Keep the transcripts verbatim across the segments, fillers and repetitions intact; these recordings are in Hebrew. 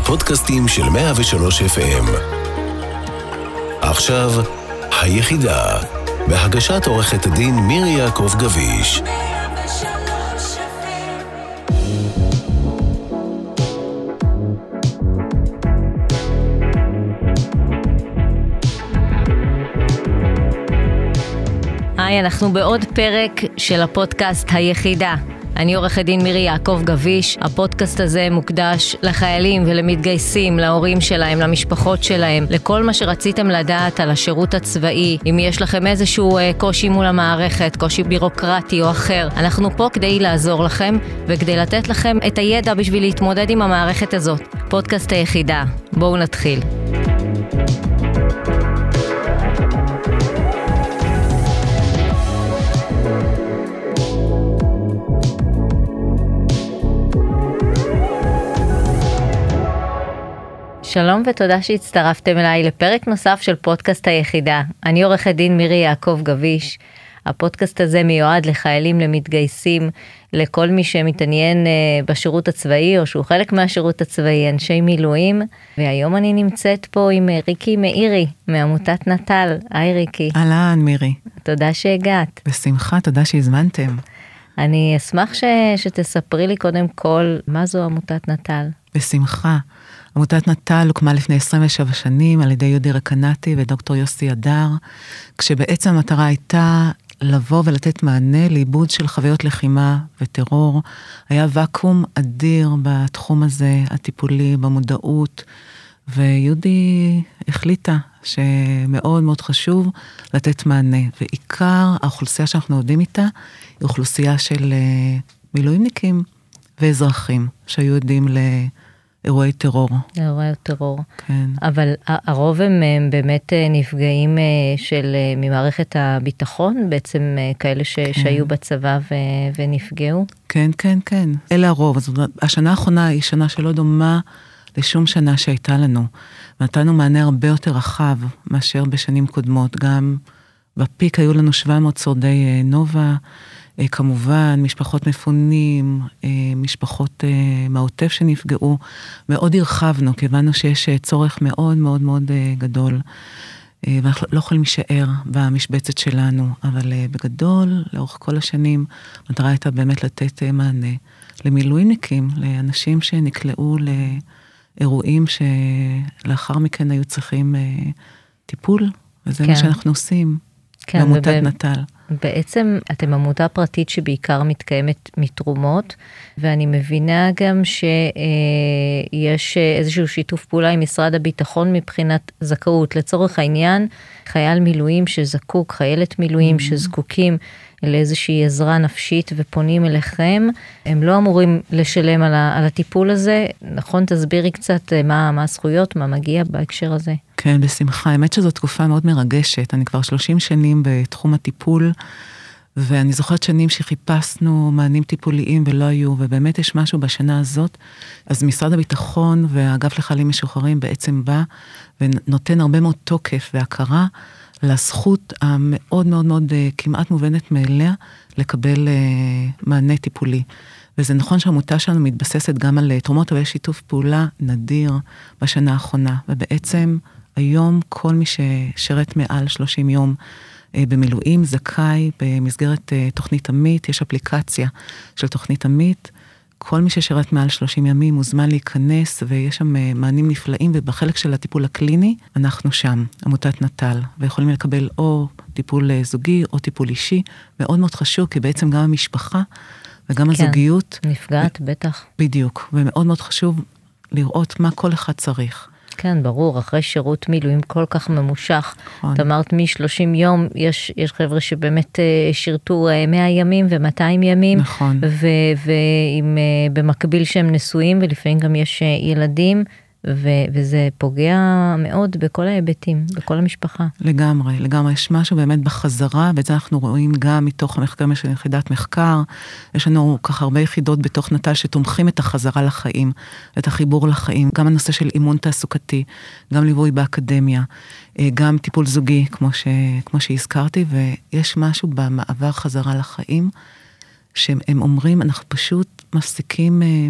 הפודקאסטים של מאה ושלוש אף אם. עכשיו, היחידה, בהגשת עורכת הדין מירי יעקב גביש. היי, אנחנו בעוד פרק של הפודקאסט היחידה. אני עורכת דין מירי יעקב גביש. הפודקאסט הזה מוקדש לחיילים ולמתגייסים, להורים שלהם, למשפחות שלהם, לכל מה שרציתם לדעת על השירות הצבאי. אם יש לכם איזשהו קושי מול המערכת, קושי בירוקרטי או אחר, אנחנו פה כדי לעזור לכם וכדי לתת לכם את הידע בשביל להתמודד עם המערכת הזאת. פודקאסט היחידה. בואו נתחיל. שלום ותודה שהצטרפתם אליי לפרק נוסף של פודקאסט היחידה. אני עורכת דין מירי יעקב גביש. הפודקאסט הזה מיועד לחיילים, למתגייסים, לכל מי שמתעניין בשירות הצבאי או שהוא חלק מהשירות הצבאי, אנשי מילואים. והיום אני נמצאת פה עם ריקי מאירי מעמותת נט"ל. היי ריקי. אהלן מירי. תודה שהגעת. בשמחה, תודה שהזמנתם. אני אשמח ש... שתספרי לי קודם כל מה זו עמותת נט"ל. בשמחה. עמותת נט"ל הוקמה לפני עשרים ושבע שנים על ידי יהודי רקנתי ודוקטור יוסי אדר, כשבעצם המטרה הייתה לבוא ולתת מענה לאיבוד של חוויות לחימה וטרור. היה ואקום אדיר בתחום הזה, הטיפולי, במודעות, ויהודי החליטה שמאוד מאוד חשוב לתת מענה. ועיקר האוכלוסייה שאנחנו עובדים איתה, היא אוכלוסייה של מילואימניקים ואזרחים, שהיו עדים ל... אירועי טרור. אירועי טרור. כן. אבל הרוב הם, הם באמת נפגעים של, ממערכת הביטחון, בעצם כאלה ש, כן. שהיו בצבא ו, ונפגעו? כן, כן, כן. אלה הרוב. אז השנה האחרונה היא שנה שלא דומה לשום שנה שהייתה לנו. נתנו מענה הרבה יותר רחב מאשר בשנים קודמות. גם בפיק היו לנו שבע מאות שורדי נובה, כמובן, משפחות מפונים, משפחות מהעוטף שנפגעו, מאוד הרחבנו, כי הבנו שיש צורך מאוד מאוד מאוד גדול, ואנחנו לא יכולים להישאר במשבצת שלנו, אבל בגדול, לאורך כל השנים, המטרה הייתה באמת לתת מענה למילואימניקים, לאנשים שנקלעו לאירועים שלאחר מכן היו צריכים טיפול, וזה כן. מה שאנחנו עושים כן, בעמותת ובא... נט"ל. בעצם אתם עמותה פרטית שבעיקר מתקיימת מתרומות, ואני מבינה גם שיש איזשהו שיתוף פעולה עם משרד הביטחון מבחינת זכאות. לצורך העניין, חייל מילואים שזקוק, חיילת מילואים mm-hmm. שזקוקים לאיזושהי עזרה נפשית ופונים אליכם, הם לא אמורים לשלם על, ה, על הטיפול הזה. נכון, תסבירי קצת מה, מה הזכויות, מה מגיע בהקשר הזה. כן, בשמחה. האמת שזו תקופה מאוד מרגשת. אני כבר שלושים שנים בתחום הטיפול, ואני זוכרת שנים שחיפשנו מענים טיפוליים ולא היו, ובאמת יש משהו בשנה הזאת. אז משרד הביטחון והאגף לחיילים משוחררים בעצם בא ונותן הרבה מאוד תוקף והכרה לזכות המאוד מאוד מאוד כמעט מובנת מאליה לקבל מענה טיפולי. וזה נכון שהעמותה שלנו מתבססת גם על תרומות, אבל יש שיתוף פעולה נדיר בשנה האחרונה, ובעצם היום כל מי ששרת מעל שלושים יום במילואים זכאי במסגרת תוכנית עמית, יש אפליקציה של תוכנית עמית, כל מי ששרת מעל שלושים ימים מוזמן להיכנס, ויש שם מענים נפלאים, ובחלק של הטיפול הקליני, אנחנו שם, עמותת נט"ל, ויכולים לקבל או טיפול זוגי, או טיפול אישי, מאוד מאוד חשוב, כי בעצם גם המשפחה, וגם כן, הזוגיות. נפגעת, ו... בטח. בדיוק, ומאוד מאוד חשוב לראות מה כל אחד צריך. כן, ברור, אחרי שירות מילואים כל כך ממושך, נכון. את אמרת מ-שלושים יום, יש, יש חבר'ה שבאמת שירתו מאה ימים ו-מאתיים ימים, נכון. ובמקביל שהם נשואים, ולפעמים גם יש ילדים, ו- וזה פוגע מאוד בכל ההיבטים, בכל המשפחה. לגמרי, לגמרי. יש משהו באמת בחזרה, ואת זה אנחנו רואים גם מתוך המחקר, יש יחידת מחקר, יש לנו ככה הרבה יחידות בתוך נט"ל שתומכים את החזרה לחיים, את החיבור לחיים, גם הנושא של אימון תעסוקתי, גם ליווי באקדמיה, גם טיפול זוגי, כמו, ש- כמו שהזכרתי, ויש משהו במעבר חזרה לחיים, שהם אומרים, אנחנו פשוט מפסיקים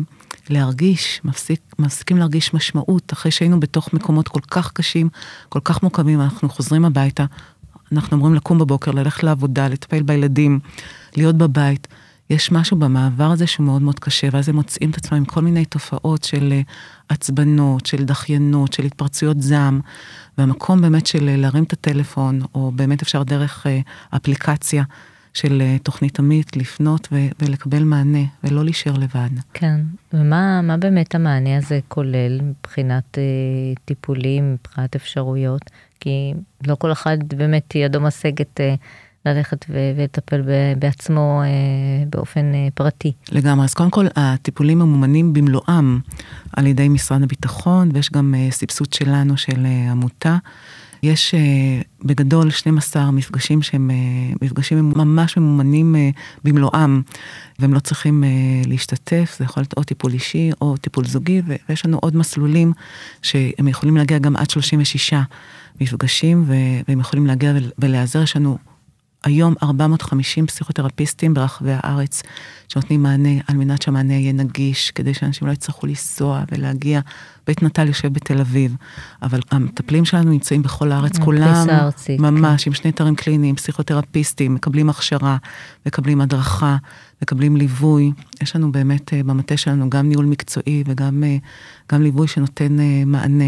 להרגיש, מפסיק, מפסיקים להרגיש משמעות, אחרי שהיינו בתוך מקומות כל כך קשים, כל כך מורכבים, אנחנו חוזרים הביתה, אנחנו אמורים לקום בבוקר, ללכת לעבודה, לטפל בילדים, להיות בבית. יש משהו במעבר הזה שהוא מאוד מאוד קשה, ואז הם מוצאים את עצמם עם כל מיני תופעות של עצבנות, של דחיינות, של התפרצויות זעם, והמקום באמת של להרים את הטלפון, או באמת אפשר דרך אפליקציה של תוכנית עמית, לפנות ו- ולקבל מענה, ולא להישאר לבד. כן, ומה מה באמת המענה הזה כולל מבחינת אה, טיפולים, מבחינת אפשרויות? כי לא כל אחד באמת ידו משגת אה, ללכת ו- ולטפל ב- בעצמו אה, באופן אה, פרטי. לגמרי, אז קודם כל, הטיפולים ממומנים במלואם על ידי משרד הביטחון, ויש גם אה, סבסוד שלנו של אה, עמותה. יש uh, בגדול שנים עשר מפגשים שהם uh, מפגשים ממש ממומנים uh, במלואם, והם לא צריכים uh, להשתתף, זה יכול להיות או טיפול אישי או טיפול זוגי, ויש לנו עוד מסלולים שהם יכולים להגיע גם עד שלושים ושישה מפגשים, והם יכולים להגיע ולהיעזר. יש לנו היום ארבע מאות וחמישים פסיכותרפיסטים ברחבי הארץ, שנותנים מענה על מנת שהמענה יהיה נגיש, כדי שאנשים לא יצטרכו לנסוע ולהגיע. בית נטל יושב בתל אביב, אבל המטפלים שלנו נמצאים בכל הארץ, כולם ממש עם שני תארים קליניים, פסיכותרפיסטים, מקבלים הכשרה, מקבלים הדרכה, מקבלים ליווי. יש לנו באמת במטה שלנו גם ניהול מקצועי וגם גם ליווי שנותן מענה.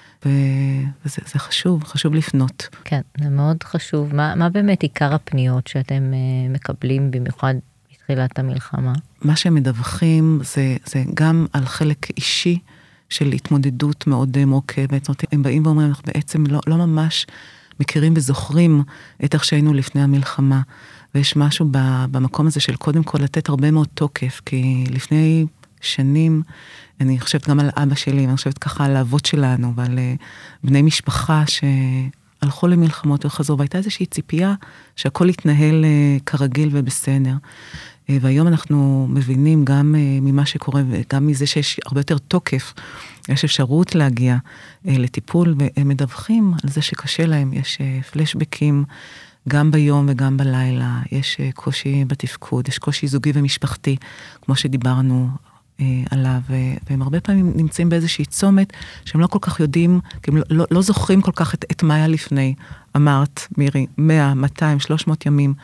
וזה זה חשוב, חשוב לפנות. כן, זה מאוד חשוב. מה, מה באמת עיקר הפניות שאתם uh, מקבלים במיוחד בתחילת המלחמה? מה שהם מדווחים זה, זה גם על חלק אישי של התמודדות מאוד מורכבת. זאת אומרת, הם באים ואומרים, אנחנו בעצם לא, לא ממש מכירים וזוכרים את איך שהיינו לפני המלחמה. ויש משהו במקום הזה של קודם כל לתת הרבה מאוד תוקף, כי לפני שנים, אני חושבת גם על אבא שלי, ואני חושבת ככה על האבות שלנו, ועל בני משפחה שהלכו למלחמות וחזרו, והייתה איזושהי ציפייה שהכל יתנהל כרגיל ובסדר. והיום אנחנו מבינים גם ממה שקורה, וגם מזה שיש הרבה יותר תוקף, יש אפשרות להגיע לטיפול, והם מדווחים על זה שקשה להם, יש פלשבקים, גם ביום וגם בלילה, יש קושי בתפקוד, יש קושי זוגי ומשפחתי, כמו שדיברנו עליו, והם הרבה פעמים נמצאים באיזושהי צומת, שהם לא כל כך יודעים, כי הם לא, לא זוכרים כל כך את, את מה היה לפני. אמרת, מירי, מאה, מאתיים, שלוש מאות ימים,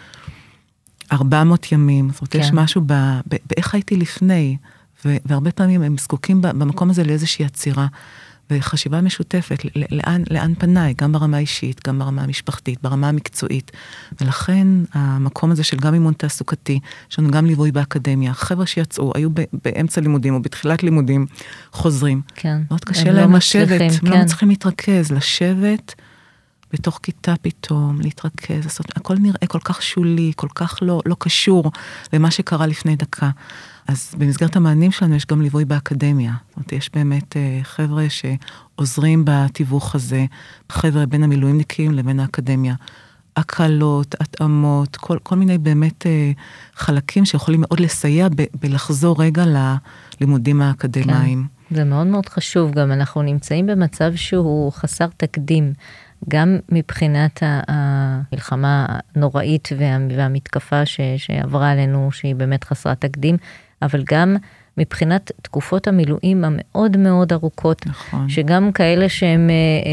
ארבע מאות ימים, זאת אומרת, כן. יש משהו ב, ב, באיך הייתי לפני, ו, והרבה פעמים הם זקוקים במקום הזה לאיזושהי עצירה, וחשיבה משותפת, לאן, לאן פניי, גם ברמה האישית, גם ברמה המשפחתית, ברמה המקצועית. ולכן המקום הזה של גם אימון תעסוקתי, יש לנו גם ליווי באקדמיה, חבר'ה שיצאו, היו באמצע לימודים או בתחילת לימודים, חוזרים. כן. מאוד קשה להם לשבת, הם לא מצליחים להתרכז, לשבת בתוך כיתה פתאום, להתרכז, לעשות, הכל נראה כל כך שולי, כל כך לא, לא קשור למה שקרה לפני דקה. אז במסגרת המענים שלנו יש גם ליווי באקדמיה. זאת אומרת, יש באמת חבר'ה שעוזרים בתיווך הזה, חבר'ה בין המילואימניקים לבין האקדמיה. הקלות, התאמות, כל, כל מיני באמת חלקים שיכולים מאוד לסייע ב, בלחזור רגע ללימודים האקדמיים. כן, זה מאוד מאוד חשוב. גם אנחנו נמצאים במצב שהוא חסר תקדים. גם מבחינת המלחמה הנוראית והמתקפה שעברה עלינו, שהיא באמת חסרת תקדים, אבל גם מבחינת תקופות המילואים המאוד מאוד ארוכות, נכון. שגם כאלה שהם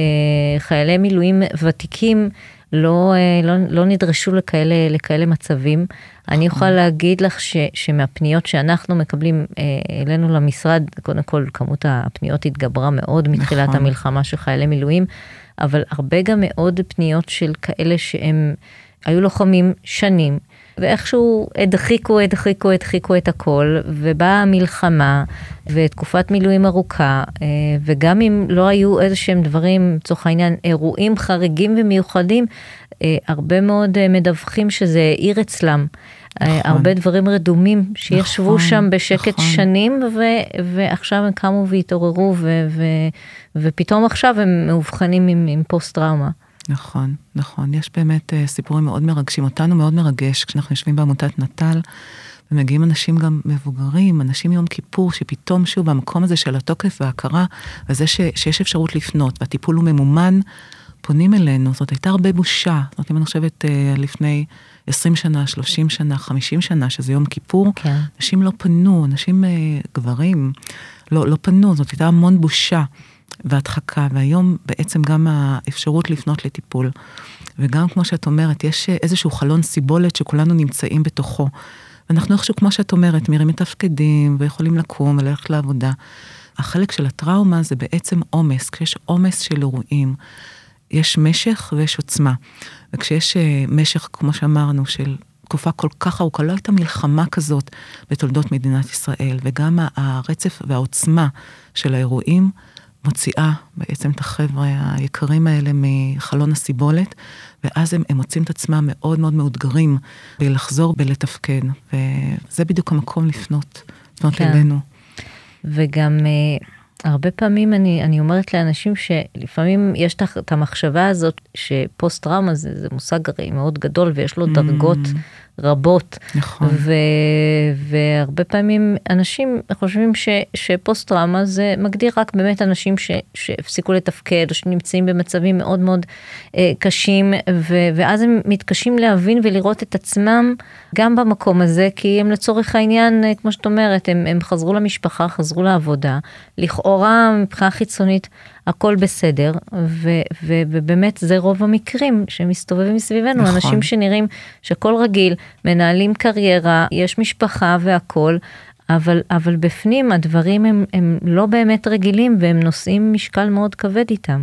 חיילי מילואים ותיקים, לא, לא, לא נדרשו לכאלה, לכאלה מצבים. נכון. אני יכולה להגיד לך ש, שמהפניות שאנחנו מקבלים אלינו למשרד, קודם כל כמות הפניות התגברה מאוד מתחילת נכון. המלחמה של חיילי מילואים, אבל הרבה גם מאוד פניות של כאלה שהם היו לוחמים שנים, ואיכשהו הדחיקו, הדחיקו, הדחיקו את הכל, ובאה המלחמה, ותקופת מילואים ארוכה, וגם אם לא היו איזשהם דברים, צורך העניין, אירועים חריגים ומיוחדים, הרבה מאוד מדווחים שזה העיר אצלם, נכון. הרבה דברים רדומים שישבו נכון, שם בשקט נכון. שנים, ו- ועכשיו הם קמו והתעוררו, ו- ו- ופתאום עכשיו הם מאובחנים עם, עם פוסט-טראומה. נכון, נכון. יש באמת uh, סיפורים מאוד מרגשים. אותנו מאוד מרגש כשאנחנו יושבים בעמותת נטל, ומגיעים אנשים גם מבוגרים, אנשים יום כיפור, שפתאום שוב המקום הזה של התוקף וההכרה, וזה ש- שיש אפשרות לפנות, והטיפול הוא ממומן, פונים אלינו. זאת הייתה הרבה בושה. זאת אומרת, אם אני חושבת uh, לפני עשרים שנה, שלושים שנה, חמישים שנה, שזה יום כיפור, כן. אנשים לא פנו, אנשים גברים לא, לא פנו, זאת הייתה המון בושה והדחקה, והיום בעצם גם האפשרות לפנות לטיפול, וגם כמו שאת אומרת, יש איזשהו חלון סיבולת שכולנו נמצאים בתוכו, ואנחנו איכשהו, כמו שאת אומרת, מירים מתפקדים, ויכולים לקום וללכת לעבודה. החלק של הטראומה זה בעצם עומס, כשיש עומס של אירועים, יש משך ויש עוצמה, וכשיש משך, כמו שאמרנו, של תקופה כל כך ארוכה, לא הייתה מלחמה כזאת בתולדות מדינת ישראל, וגם הרצף והעוצמה של האירועים מוציאה בעצם את החבר'ה היקרים האלה מחלון הסיבולת, ואז הם, הם מוצאים את עצמם מאוד מאוד מאותגרים לחזור ולתפקד, וזה בדיוק המקום לפנות, לפנות כן. אלינו. וגם הרבה פעמים אני, אני אומרת לאנשים שלפעמים יש את המחשבה הזאת שפוסט-טראומה זה, זה מושג הרי מאוד גדול ויש לו דרגות mm. רבות. נכון. ו, והרבה פעמים אנשים חושבים ש, שפוסט-טראומה זה מגדיר רק באמת אנשים ש, שהפסיקו לתפקד או שנמצאים במצבים מאוד מאוד אה, קשים, ו, ואז הם מתקשים להבין ולראות את עצמם גם במקום הזה, כי הם לצורך העניין, כמו שאת אומרת, הם, הם חזרו למשפחה, חזרו לעבודה, לכאורה מבחינה חיצונית הכל בסדר, ו, ו, ובאמת זה רוב המקרים שמסתובבים מסביבנו, נכון. אנשים שנראים שכל רגיל, מנהלים קריירה, יש משפחה והכל, אבל, אבל בפנים הדברים הם, הם לא באמת רגילים, והם נושאים משקל מאוד כבד איתם.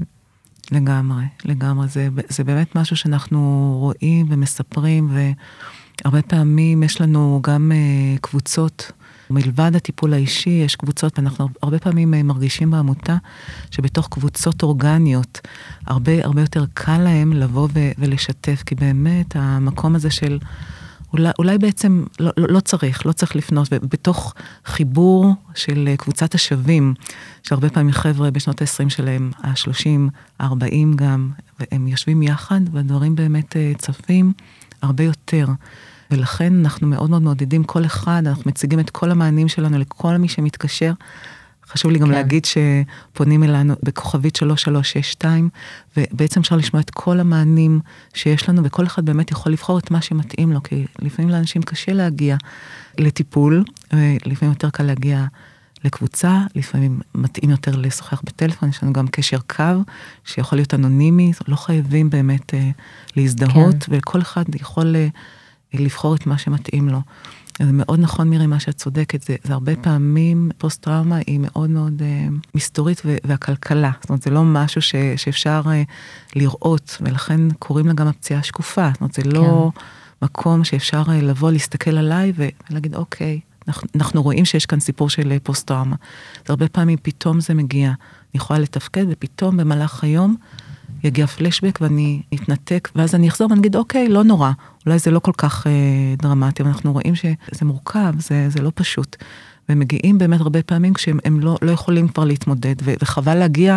לגמרי, לגמרי, זה, זה באמת משהו שאנחנו רואים ומספרים, והרבה פעמים יש לנו גם uh, קבוצות, מלבד הטיפול האישי, יש קבוצות, ואנחנו הרבה פעמים מרגישים בעמותה, שבתוך קבוצות אורגניות, הרבה, הרבה יותר קל להם לבוא ו- ולשתף, כי באמת המקום הזה של, אולי, אולי בעצם לא, לא, לא צריך, לא צריך לפנות, ובתוך חיבור של קבוצת השווים, שהרבה פעמים חבר'ה בשנות ה-עשרים שלהם, ה-שלושים, ה-ארבעים גם, והם יושבים יחד, והדברים באמת צפים הרבה יותר. ולכן אנחנו מאוד מאוד מעודדים כל אחד, אנחנו מציגים את כל המענים שלנו לכל מי שמתקשר. חשוב לי גם כן. להגיד שפונים אלינו בכוכבית שלוש שלוש שש שתיים, ובעצם אפשר לשמוע את כל המענים שיש לנו, וכל אחד באמת יכול לבחור את מה שמתאים לו, כי לפעמים לאנשים קשה להגיע לטיפול, ולפעמים יותר קל להגיע לקבוצה, לפעמים מתאים יותר לשוחח בטלפון, יש לנו גם קשר קו, שיכול להיות אנונימי, לא חייבים באמת להזדהות, כן. וכל אחד יכול לבחור את מה שמתאים לו. זה מאוד נכון, מירי, מה שאת צודקת, זה, זה הרבה פעמים, פוסט-טראומה היא מאוד מאוד אה, מסתורית ו- והכלכלה. זאת אומרת, זה לא משהו ש- שאפשר אה, לראות, ולכן קוראים לה גם הפציעה שקופה. זאת אומרת, זה כן. לא מקום שאפשר אה, לבוא, להסתכל עליי ולהגיד, אוקיי, אנחנו, אנחנו רואים שיש כאן סיפור של אה, פוסט-טראומה. זה הרבה פעמים פתאום זה מגיע, אני יכולה לתפקד, ופתאום במהלך היום יגיע פלשבק ואני אתנתק, ואז אני אחזור ואני אגיד, אוקיי, לא נורא, אולי זה לא כל כך אה, דרמטי, אבל אנחנו רואים שזה מורכב, זה, זה לא פשוט. והם מגיעים באמת הרבה פעמים כשהם הם לא, לא יכולים כבר להתמודד, ו- וחבל להגיע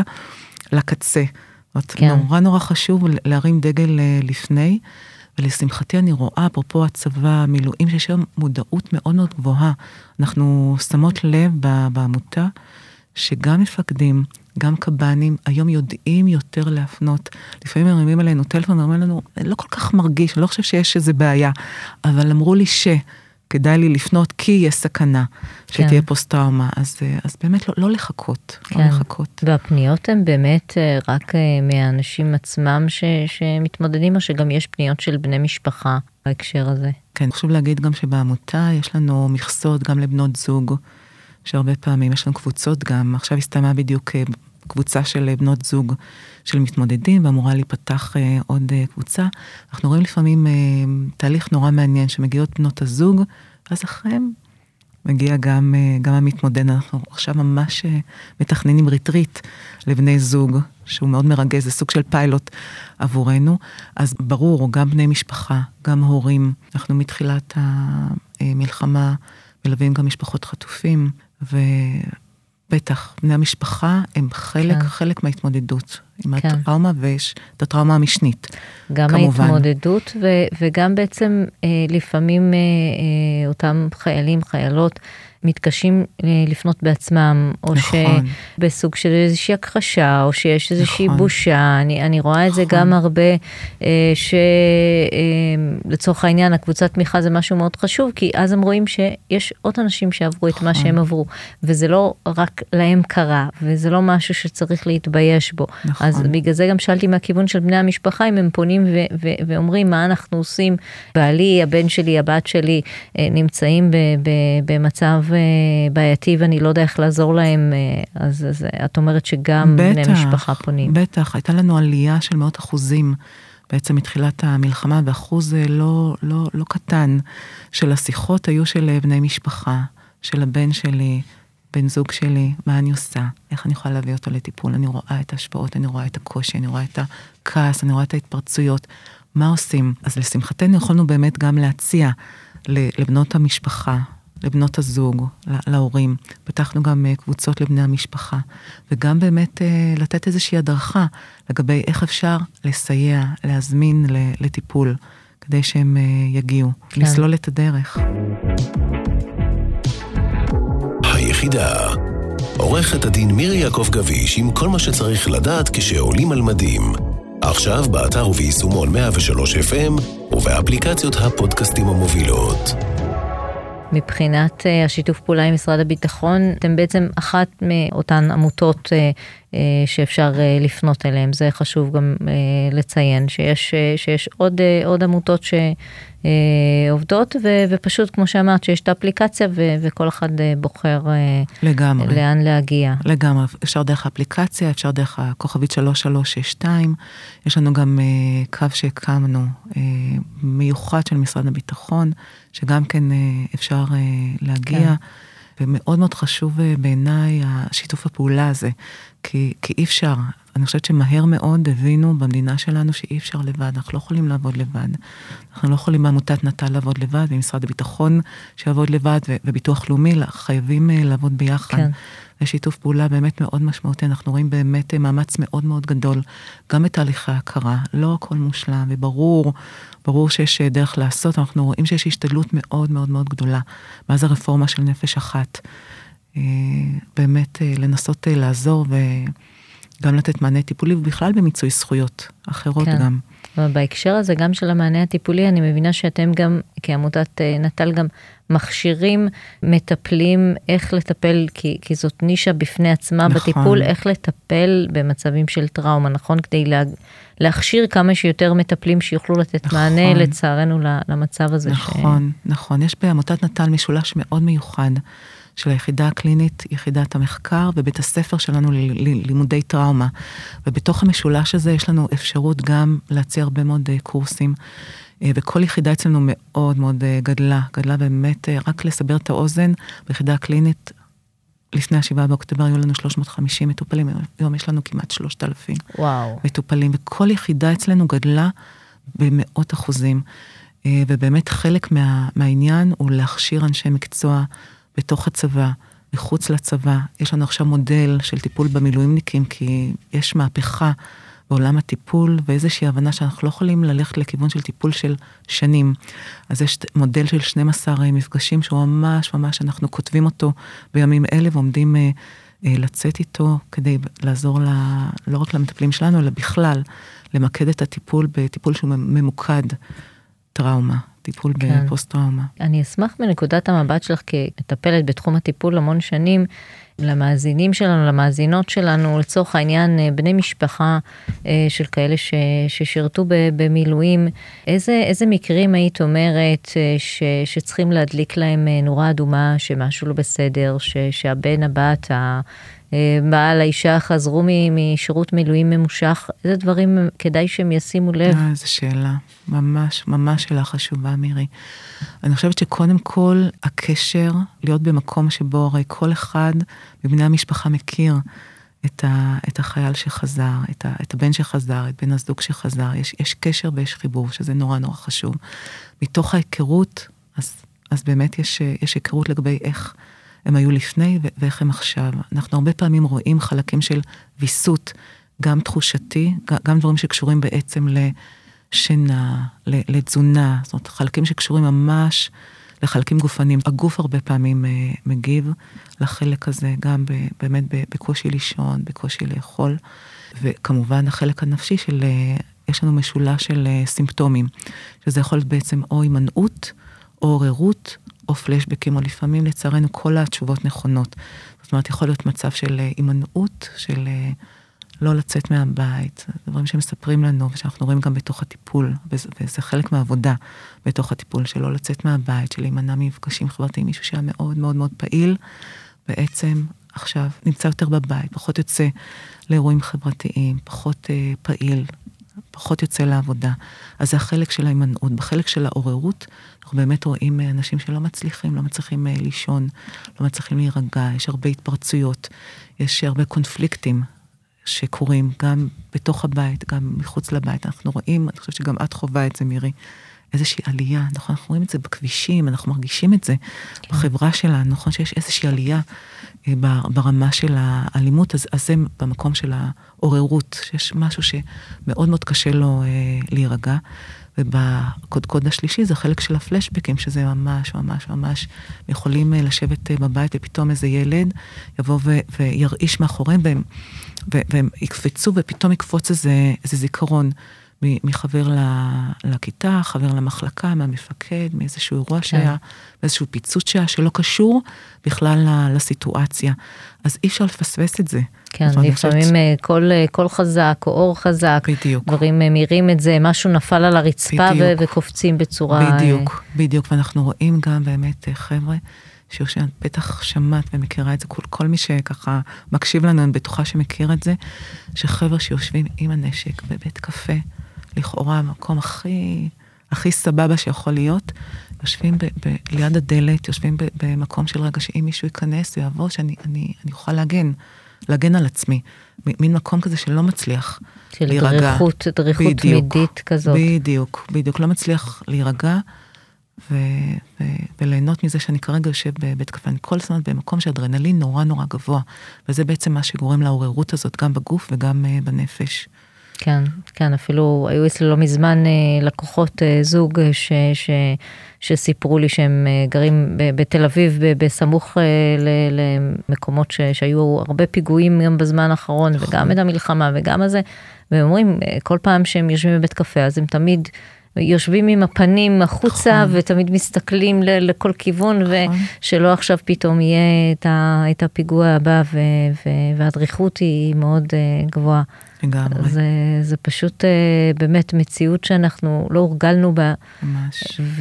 לקצה. כן. נורא נורא חשוב להרים דגל אה, לפני, ולשמחתי אני רואה, אפרופו הצבא, המילואים, שיש היום מודעות מאוד מאוד גבוהה. אנחנו שמות לב בעמותה, שגם מפקדים, גם קב"נים, היום יודעים יותר להפנות. לפעמים הם מרימים עלינו טלפון, אומרים לנו, לא כל כך מרגיש, אני לא חושב שיש איזו בעיה, אבל אמרו לי שכדאי לי לפנות, כי יש סכנה, שתהיה כן. פוסט-טראומה, אז, אז באמת לא, לא לחכות, כן. לא לחכות. והפניות הן באמת רק מהאנשים עצמם ש, שמתמודדים, או שגם יש פניות של בני משפחה בהקשר הזה? כן, חשוב להגיד גם שבעמותה יש לנו מכסות גם לבנות זוג, שהרבה פעמים יש לנו קבוצות גם, עכשיו הסתיימה בדיוק קבוצה של בנות זוג של מתמודדים, ואמורה להיפתח עוד קבוצה. אנחנו רואים לפעמים תהליך נורא מעניין, שמגיעות בנות הזוג, ואז אחריהם מגיע גם, גם המתמודד. אנחנו עכשיו ממש מתכננים ריטריט לבני זוג, שהוא מאוד מרגש, זה סוג של פיילוט עבורנו. אז ברור, גם בני משפחה, גם הורים, אנחנו מתחילת המלחמה, מלווים גם משפחות חטופים, ובטח, בני המשפחה הם חלק, כן. חלק מההתמודדות עם כן. הטראומה, ויש את הטראומה המשנית, גם כמובן. ההתמודדות, ו- וגם בעצם אה, לפעמים אה, אה, אותם חיילים, חיילות, מתקשים לפנות בעצמם, או נכון. שבסוג של איזושהי הכחשה, או שיש איזושהי נכון. בושה. אני, אני רואה את זה נכון. גם הרבה, שלצורך העניין, הקבוצת תמיכה זה משהו מאוד חשוב, כי אז הם רואים שיש עוד אנשים שעברו את מה שהם עברו, וזה לא רק להם קרה, וזה לא משהו שצריך להתבייש בו. נכון. אז בגלל זה גם שאלתי מהכיוון של בני המשפחה, אם הם פונים ו- ו- ואומרים מה אנחנו עושים, בעלי, הבן שלי, הבת שלי, נמצאים ב- ב- במצב בעייתי, ואני לא יודע איך לעזור להם, אז, אז את אומרת שגם בטח, בני משפחה פונים. בטח, הייתה לנו עלייה של מאות אחוזים, בעצם מתחילת המלחמה, ואחוז לא, לא, לא קטן של השיחות היו של בני משפחה, של הבן שלי, בן זוג שלי, מה אני עושה, איך אני יכולה להביא אותו לטיפול, אני רואה את ההשפעות, אני רואה את הקושי, אני רואה את הכעס, אני רואה את ההתפרצויות, מה עושים? אז לשמחתנו יכולנו באמת גם להציע לבנות המשפחה, לבנות הזוג, להורים, פתחנו גם קבוצות לבני המשפחה, וגם באמת לתת איזושהי הדרכה לגבי איך אפשר לסייע, להזמין לטיפול, כדי שהם יגיעו, כן. לסלול את הדרך. היחידה, עורכת הדין מירי יעקב גביש עם כל מה שצריך לדעת כשעולים על מדים. עכשיו באתר וביישומון מאה ושלוש אף אם ובאפליקציות הפודקאסטים המובילות. מבחינת השיתוף פעולה עם משרד הביטחון, אתם בעצם אחת מאותן עמותות שאפשר לפנות אליהן. זה חשוב גם לציין, שיש, שיש עוד, עוד עמותות שעובדות, ופשוט כמו שאמרת, שיש את האפליקציה, וכל אחד בוחר לגמרי. לאן להגיע. לגמרי. אפשר דרך האפליקציה, אפשר דרך הכוכבית שלוש שלוש שש שתיים. יש לנו גם קו שהקמנו, מיוחד של משרד הביטחון, שגם כן אפשר להגיע. כן. ומאוד מאוד חשוב בעיניי השיתוף הפעולה הזה, כי, כי אי אפשר, אני חושבת שמהר מאוד הבינו במדינה שלנו שאי אפשר לבד, אנחנו לא יכולים לעבוד לבד, אנחנו לא יכולים בעמותת נט"ל לעבוד לבד, ומשרד הביטחון שיעבוד לבד, וביטוח לאומי, חייבים לעבוד ביחד. כן. ושיתוף פעולה באמת מאוד משמעותי, אנחנו רואים באמת מאמץ מאוד מאוד גדול, גם בתהליכי ההכרה, לא הכל מושלם, וברור, ברור שיש דרך לעשות, אנחנו רואים שיש השתדלות מאוד מאוד מאוד גדולה, מאז הרפורמה של נפש אחת, באמת לנסות לעזור, וגם לתת מענה טיפולי, ובכלל במיצוי זכויות אחרות כן. גם. בהקשר הזה, גם של המענה הטיפולי, אני מבינה שאתם גם, כעמותת נט"ל, גם מכשירים, מטפלים, איך לטפל, כי, כי זאת נישה בפני עצמה נכון. בטיפול, איך לטפל במצבים של טראומה, נכון? כדי לה, להכשיר כמה שיותר מטפלים שיוכלו לתת נכון. מענה, לצערנו, למצב הזה. נכון, ש... נכון. יש בעמותת נט"ל משולש מאוד מיוחד, של היחידה הקלינית, יחידת המחקר, ובית הספר שלנו ללימודי טראומה. ובתוך המשולש הזה יש לנו אפשרות גם להציע הרבה מאוד קורסים, וכל יחידה אצלנו מאוד מאוד גדלה, גדלה באמת, רק לסבר את האוזן, ביחידה הקלינית, לפני השבעה באוקטובר היו לנו שלוש מאות וחמישים מטופלים, היום יש לנו כמעט שלושת אלפים וואו. מטופלים, וכל יחידה אצלנו גדלה במאות אחוזים, ובאמת חלק מה, מהעניין הוא להכשיר אנשי מקצוע, בתוך הצבא, מחוץ לצבא, יש לנו עכשיו מודל של טיפול במילואימניקים, כי יש מהפכה בעולם הטיפול, ואיזושהי הבנה שאנחנו לא יכולים ללכת לכיוון של טיפול של שנים. אז יש מודל של שנים עשר מפגשים, שהוא ממש ממש, אנחנו כותבים אותו בימים אלה, ועומדים אה, אה, לצאת איתו, כדי לעזור לה, לא רק למטפלים שלנו, אלא בכלל, למקד את הטיפול בטיפול שהוא ממוקד טראומה. טיפול כן. בפוסט-טראומה. אני אשמח מנקודת המבט שלך כמטפלת בתחום הטיפול המון שנים, למאזינים שלנו, למאזינות שלנו, לצורך העניין בני משפחה של כאלה ש, ששירתו במילואים, איזה, איזה מקרים היית אומרת ש, שצריכים להדליק להם נורה אדומה, שמשהו לא בסדר, ש, שהבן הבת, בעל האישה חזרו משירות מילואים ממושך, איזה דברים כדאי שהם ישימו לב? איזו שאלה, ממש, ממש שאלה חשובה, מירי. אני חושבת שקודם כל, הקשר, להיות במקום שבו הרי כל אחד מבני המשפחה מכיר את, ה, את החייל שחזר, את, ה, את הבן שחזר, את בן הזוג שחזר, יש, יש קשר ויש חיבור, שזה נורא נורא חשוב. מתוך ההיכרות, אז, אז באמת יש, יש היכרות לגבי איך, הם היו לפני ואיך הם עכשיו. אנחנו הרבה פעמים רואים חלקים של ויסות, גם תחושתי, גם דברים שקשורים בעצם לשינה, לתזונה, זאת אומרת, חלקים שקשורים ממש לחלקים גופניים. הגוף הרבה פעמים מגיב לחלק הזה, גם באמת בקושי לישון, בקושי לאכול, וכמובן החלק הנפשי של, יש לנו משולש של סימפטומים, שזה יכול להיות בעצם או הימנעות, או עוררות, או פלשבקים, או לפעמים לצערנו כל התשובות נכונות. זאת אומרת, יכול להיות מצב של הימנעות, של לא לצאת מהבית, דברים שמספרים לנו, ושאנחנו רואים גם בתוך הטיפול, וזה חלק מהעבודה בתוך הטיפול, שלא לצאת מהבית, של להימנע ממפגשים חברתיים, מישהו שהיה מאוד מאוד מאוד פעיל, בעצם עכשיו נמצא יותר בבית, פחות יוצא לאירועים חברתיים, פחות אה, פעיל, פחות יוצא לעבודה. אז זה החלק של ההימנעות. בחלק של העוררות, אנחנו באמת רואים אנשים שלא מצליחים, לא מצליחים לישון, לא מצליחים להירגע, יש הרבה התפרצויות, יש הרבה קונפליקטים שקורים גם בתוך הבית, גם מחוץ לבית. אנחנו רואים, אני חושבת שגם את חווה את זה, מירי, איזושהי עלייה, נכון? אנחנו רואים את זה בכבישים, אנחנו מרגישים את זה כן. בחברה שלנו, נכון? שיש איזושהי עלייה ברמה של האלימות, אז, אז זה במקום של העוררות, שיש משהו שמאוד מאוד קשה לו אה, להירגע, ובקודקוד השלישי זה חלק של הפלשבקים, שזה ממש ממש ממש יכולים לשבת בבית, ופתאום איזה ילד יבוא ו, וירעיש מאחוריהם, והם, והם יקפצו, ופתאום יקפוץ איזה, איזה זיכרון, מחבר לכיתה, חבר למחלקה, מהמפקד, מאיזשהו אירוע שהיה, מאיזשהו פיצוץ שהיה, שלא קשור בכלל לסיטואציה. אז אי אפשר לפספס את זה. כן, לפעמים קול חזק, או אור חזק, בדיוק. דברים ממירים את זה, משהו נפל על הרצפה וקופצים בצורה... בדיוק, בדיוק, ואנחנו רואים גם באמת חבר'ה, שיושבת בטח שמעת ומכירה את זה, כל, כל מי שככה מקשיב לנו, אני בטוחה שמכיר את זה, שחבר'ה שיושבים עם הנשק בבית קפה, לכאורה המקום הכי, הכי סבבה שיכול להיות, יושבים ב, ב, ליד הדלת, יושבים ב, במקום של רגע שאם מישהו ייכנס ויעבור, שאני אני, אני אוכל להגן, להגן על עצמי, מין מקום כזה שלא מצליח של להירגע. של דריכות, דריכות תמידית כזאת. בדיוק, בדיוק, לא מצליח להירגע, ו, ו, וליהנות מזה שאני כרגע יושב בבית קפה, אני כל הזמן במקום שאדרנלין נורא נורא גבוה, וזה בעצם מה שגורם לעוררות הזאת, גם בגוף וגם uh, בנפש. כן, כן, אפילו היו אצלי לא מזמן לקוחות זוג ש, ש, שסיפרו לי שהם גרים בתל אביב בסמוך למקומות ש, שהיו הרבה פיגועים גם בזמן האחרון, וגם את המלחמה וגם הזה, והם אומרים, כל פעם שהם יושבים בבית קפה, אז הם תמיד יושבים עם הפנים החוצה, נכון. ותמיד מסתכלים ל- לכל כיוון, נכון. ושלא עכשיו פתאום יהיה את, ה- את הפיגוע הבא, ו- ו- והדריכות היא מאוד uh, גבוהה. לגמרי. זה, זה פשוט uh, באמת מציאות שאנחנו לא הורגלנו בה. ממש. ו-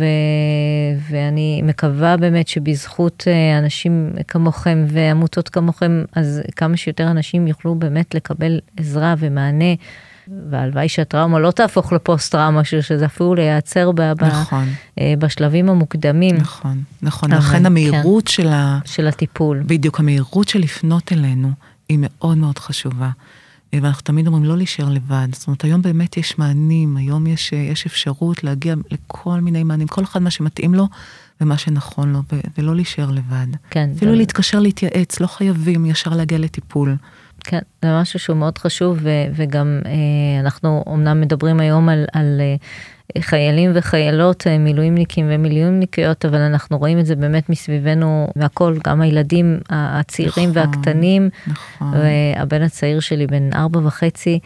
ואני מקווה באמת שבזכות uh, אנשים כמוכם ועמותות כמוכם, אז כמה שיותר אנשים יוכלו באמת לקבל עזרה ומענה, והלוואי שהטראומה לא תהפוך לפוסט-טראומה, שזה אפילו לייצר ב- נכון. ב- בשלבים המוקדמים. נכון, נכון. לכן המהירות כן. של, ה... של הטיפול. בדיוק, המהירות של לפנות אלינו היא מאוד מאוד חשובה. ואנחנו תמיד אומרים לא להישאר לבד. זאת אומרת, היום באמת יש מענים, היום יש, יש אפשרות להגיע לכל מיני מענים, כל אחד מה שמתאים לו ומה שנכון לו, ו- ולא להישאר לבד. כן. אפילו זה... להתקשר להתייעץ, לא חייבים ישר להגיע לטיפול. כן, זה משהו שהוא מאוד חשוב, ו- וגם אה, אנחנו אומנם מדברים היום על, על אה, חיילים וחיילות, אה, מילואימניקים ומילואימניקיות, אבל אנחנו רואים את זה באמת מסביבנו, והכל, גם הילדים הצעירים נכון, והקטנים, נכון. והבן הצעיר שלי בן ארבע וחצי,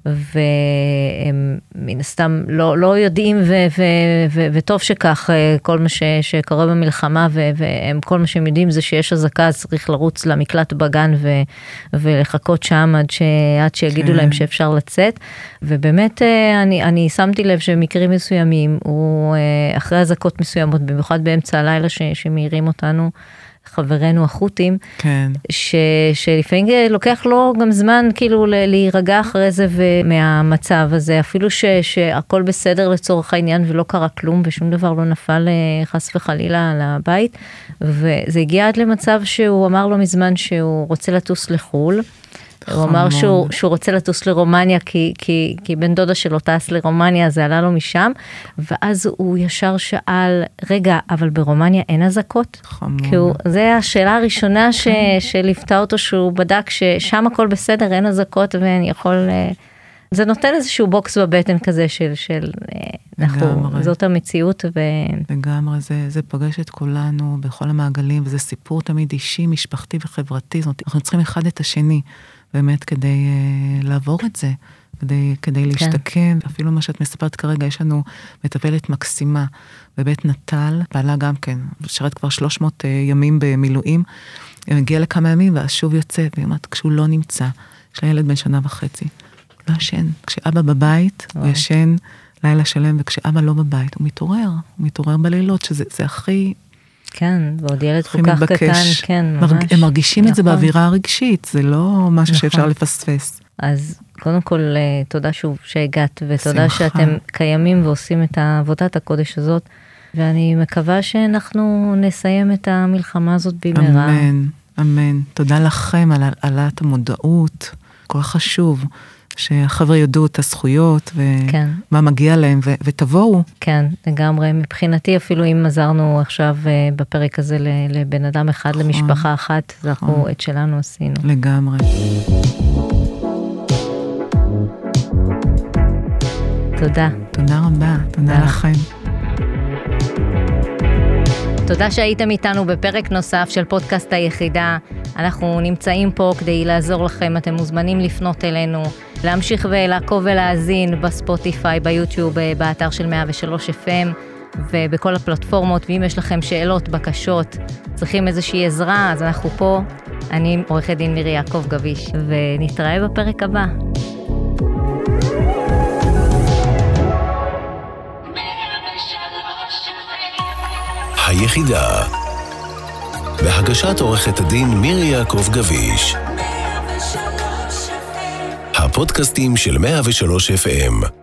והם מן הסתם לא, לא יודעים, ו, ו, ו, וטוב שכך, כל מה ש, שקורה במלחמה, ו, והם, כל מה שהם יודעים זה שיש הזקה, אז צריך לרוץ למקלט בגן, ו, ולחכות שם עד, ש, עד שיגידו כן. להם שאפשר לצאת, ובאמת אני, אני שמתי לב שמקרים מסוימים, הוא אחרי הזקות מסוימות, במיוחד באמצע הלילה ש, שמאירים אותנו, חברינו החות'ים, כן. ש, שלפעמים לוקח לו גם זמן כאילו להירגע אחרי זה ומהמצב הזה, אפילו ש, שהכל בסדר לצורך העניין ולא קרה כלום ושום דבר לא נפל חס וחלילה על הבית, וזה הגיע עד למצב שהוא אמר לו מזמן שהוא רוצה לטוס לחול, הוא אמר שהוא, שהוא רוצה לטוס לרומניה, כי, כי, כי בן דודה שלו טס לרומניה, זה עלה לו משם, ואז הוא ישר שאל, רגע, אבל ברומניה אין אזעקות? חמוד. כי הוא, זה השאלה הראשונה ש, שלפתה אותו, שהוא בדק ששם הכל בסדר, אין אזעקות, ואני יכול זה נותן איזשהו בוקס בבטן כזה של, של אנחנו, זאת המציאות. ו... לגמרי, זה, זה פגש את כולנו בכל המעגלים, וזה סיפור תמיד אישי, משפחתי וחברתי, זאת אומרת, אנחנו צריכים אחד את השני, באמת כדי uh, לעבור את זה, כדי, כדי להשתקם. אפילו מה שאת מספרת כרגע, יש לנו מטפלת מקסימה בבית נטל, בעלה גם כן, שרת כבר שלוש מאות ימים במילואים, היא מגיעה לכמה ימים, ואז שוב יוצא, והיא אומרת, כשהוא לא נמצא, יש לה ילד בן שנה וחצי, הוא לא ישן. כשאבא בבית, הוא ישן לילה שלם, וכשאבא לא בבית, הוא מתעורר, הוא מתעורר בלילות, שזה זה הכי... כן, ועוד ילד כל כך קטן, כן, ממש. הם מרגישים את זה באווירה הרגשית, זה לא משהו שאפשר לפספס. אז קודם כל, תודה שוב שהגעת, ותודה שאתם קיימים ועושים את עבודת הקודש הזאת, ואני מקווה שאנחנו נסיים את המלחמה הזאת במהרה. אמן, אמן. תודה לכם על העלאת המודעות, כל כך חשוב, שהחבר'ה יודעו את הזכויות, ומה מגיע להם, ותבואו. כן, לגמרי. מבחינתי, אפילו אם עזרנו עכשיו בפרק הזה לבן אדם אחד, למשפחה אחת, אנחנו את שלנו עשינו. לגמרי. תודה. תודה רבה, תודה לכם. תודה שהייתם איתנו בפרק נוסף של פודקאסט היחידה. אנחנו נמצאים פה כדי לעזור לכם, אתם מוזמנים לפנות אלינו, להמשיך ולעקוב ולהאזין בספוטיפיי, ביוטיוב, באתר של מאה ושלוש אף אם, ובכל הפלטפורמות, ואם יש לכם שאלות, בקשות, צריכים איזושהי עזרה, אז אנחנו פה. אני עורכת דין מירי יעקב גביש, ונתראה בפרק הבא. היחידה, בהגשת עורכת הדין מירי יעקב גביש, הפודקאסטים של מאה ושלוש אף אם.